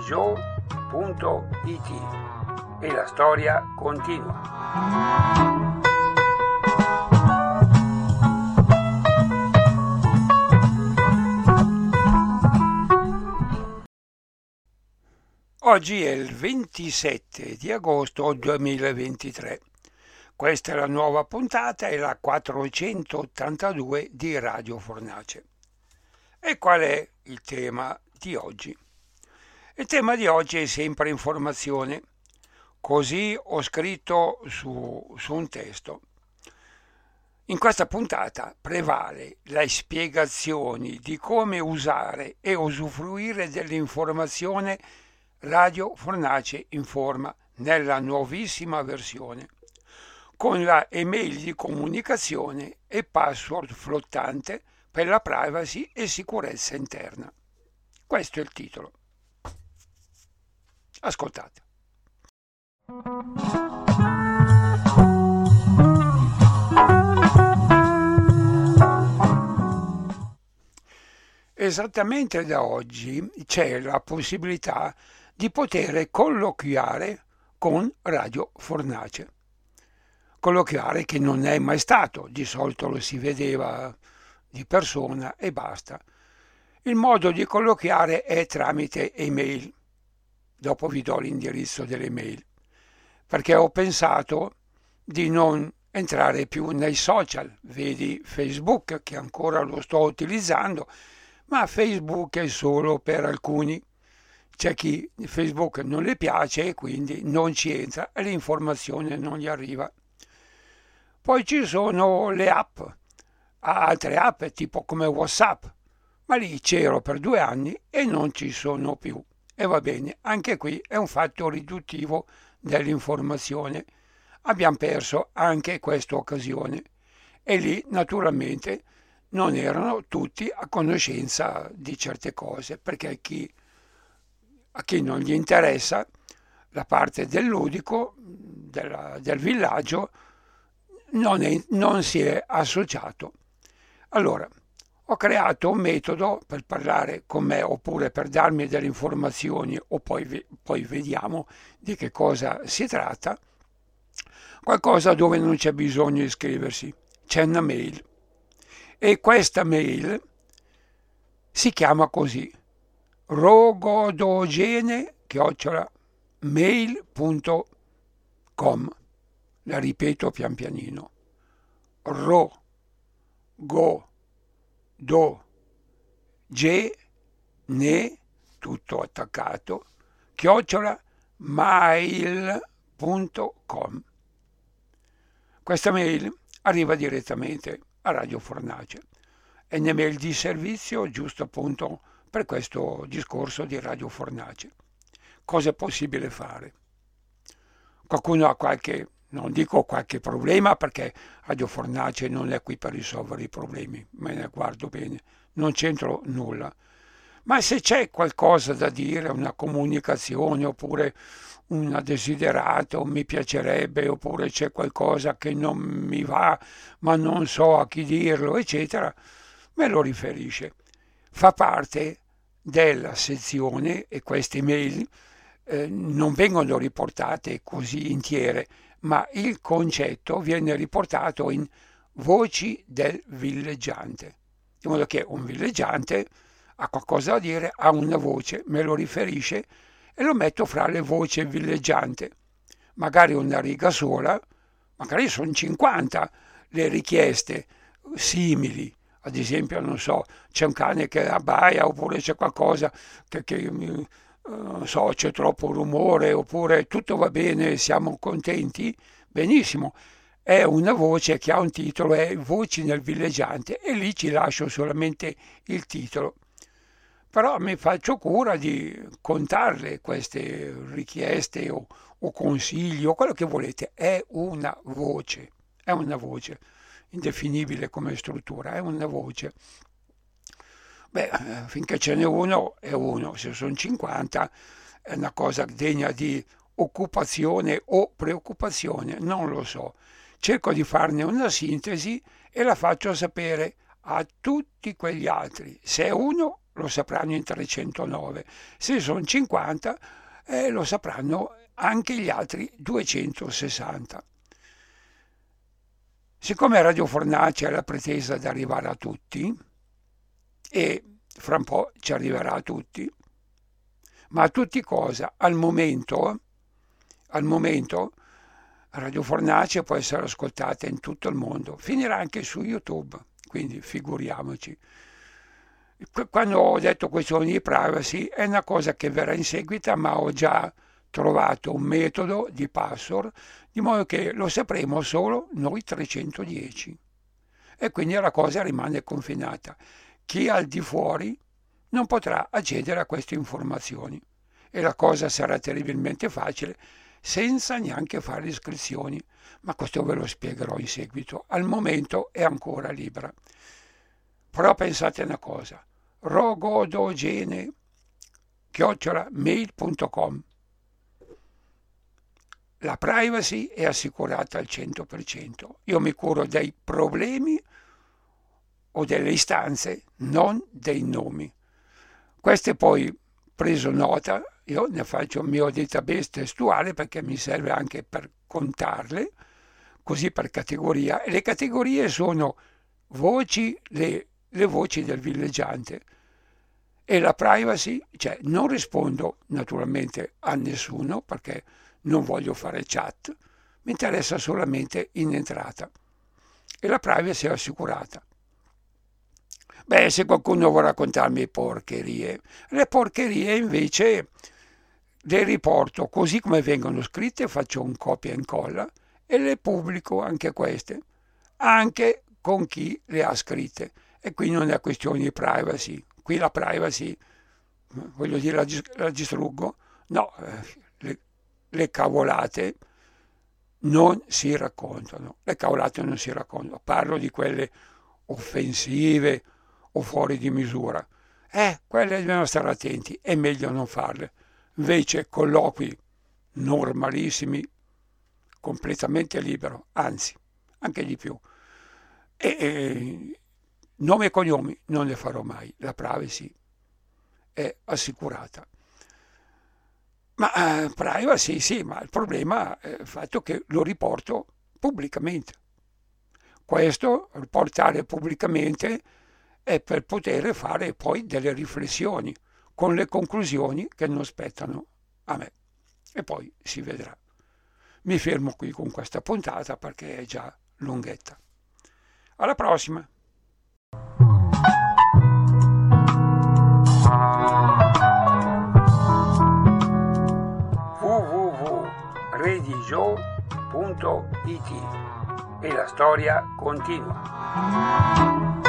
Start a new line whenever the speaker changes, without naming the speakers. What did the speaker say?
e la storia continua. Oggi è il 27 di agosto 2023. Questa è la nuova puntata, è la 482 di Radio Fornace. E qual è il tema di oggi? Il tema di oggi è sempre informazione. Così ho scritto su un testo. In questa puntata prevale le spiegazioni di come usare e usufruire dell'informazione Radio Fornace Informa nella nuovissima versione, con la email di comunicazione e password flottante per la privacy e sicurezza interna. Questo è il titolo. Ascoltate. Esattamente da oggi c'è la possibilità di poter colloquiare con Radio Fornace. Colloquiare che non è mai stato, di solito lo si vedeva di persona e basta. Il modo di colloquiare è tramite email. Dopo vi do l'indirizzo dell'email, perché ho pensato di non entrare più nei social, vedi Facebook che ancora lo sto utilizzando, ma Facebook è solo per alcuni. C'è chi Facebook non le piace e quindi non ci entra e l'informazione non gli arriva. Poi ci sono le app, altre app tipo come WhatsApp, ma lì c'ero per 2 anni e non ci sono più. E va bene, anche qui è un fatto riduttivo dell'informazione. Abbiamo perso anche questa occasione e lì naturalmente non erano tutti a conoscenza di certe cose, perché a chi non gli interessa la parte del ludico, del villaggio, non si è associato. Allora, ho creato un metodo per parlare con me oppure per darmi delle informazioni o poi vediamo di che cosa si tratta, qualcosa dove non c'è bisogno di iscriversi, c'è una mail e questa mail si chiama così: rogodogene@mail.com. La ripeto pian pianino: rogodogene, tutto attaccato, @mail.com. Questa mail arriva direttamente a Radio Fornace. È un'email di servizio, giusto appunto per questo discorso di Radio Fornace. Cosa è possibile fare? Qualcuno ha non dico qualche problema, perché Radio Fornace non è qui per risolvere i problemi, me ne guardo bene, non c'entro nulla. Ma se c'è qualcosa da dire, una comunicazione, oppure un desiderato, mi piacerebbe, oppure c'è qualcosa che non mi va, ma non so a chi dirlo, eccetera, me lo riferisce. Fa parte della sezione e queste mail non vengono riportate così intiere, ma il concetto viene riportato in voci del villeggiante, di modo che un villeggiante ha qualcosa da dire, ha una voce, me lo riferisce e lo metto fra le voci del villeggiante. Magari una riga sola, magari sono 50 le richieste simili. Ad esempio, non so, c'è un cane che abbaia, oppure c'è qualcosa che non so, c'è troppo rumore, oppure tutto va bene, siamo contenti, benissimo. È una voce che ha un titolo, è Voci nel villeggiante, e lì ci lascio solamente il titolo. Però mi faccio cura di contarle queste richieste o consigli o quello che volete. È una voce, indefinibile come struttura, è una voce. Beh, finché ce n'è uno è uno, se sono 50 è una cosa degna di occupazione o preoccupazione, non lo so. Cerco di farne una sintesi e la faccio sapere a tutti quegli altri. Se è uno lo sapranno in 309, se sono 50 lo sapranno anche gli altri 260. Siccome Radio Fornace ha la pretesa di arrivare a tutti, e fra un po' ci arriverà a tutti, ma a tutti cosa? Al momento Radio Fornace può essere ascoltata in tutto il mondo, finirà anche su YouTube, quindi figuriamoci. Quando ho detto questioni di privacy è una cosa che verrà in seguito, ma ho già trovato un metodo di password, di modo che lo sapremo solo noi 310. E quindi la cosa rimane confinata. Chi è al di fuori non potrà accedere a queste informazioni e la cosa sarà terribilmente facile senza neanche fare iscrizioni, ma questo ve lo spiegherò in seguito. Al momento è ancora libera. Però pensate una cosa, rogodogene@mail.com. La privacy è assicurata al 100%. Io mi curo dei problemi o delle istanze, non dei nomi. Queste poi, preso nota, io ne faccio un mio database testuale perché mi serve anche per contarle, così per categoria. E le categorie sono voci, le voci del villeggiante. E la privacy, cioè non rispondo naturalmente a nessuno perché non voglio fare chat, mi interessa solamente in entrata. E la privacy è assicurata. Beh, se qualcuno vuole raccontarmi porcherie, le porcherie invece le riporto così come vengono scritte, faccio un copia e incolla e le pubblico anche queste, anche con chi le ha scritte. E qui non è questione di privacy, qui la privacy, voglio dire, la distruggo. No, le cavolate non si raccontano, le cavolate non si raccontano, parlo di quelle offensive o fuori di misura. Quelle dobbiamo stare attenti, è meglio non farle. Invece colloqui normalissimi, completamente libero, anzi, anche di più. E nomi e cognomi non le farò mai, la privacy è assicurata. Ma privacy sì, ma il problema è il fatto che lo riporto pubblicamente. Questo, riportare pubblicamente, è per poter fare poi delle riflessioni con le conclusioni che non spettano a me. E poi si vedrà. Mi fermo qui con questa puntata perché è già lunghetta. Alla prossima! www.redigio.it e la storia continua.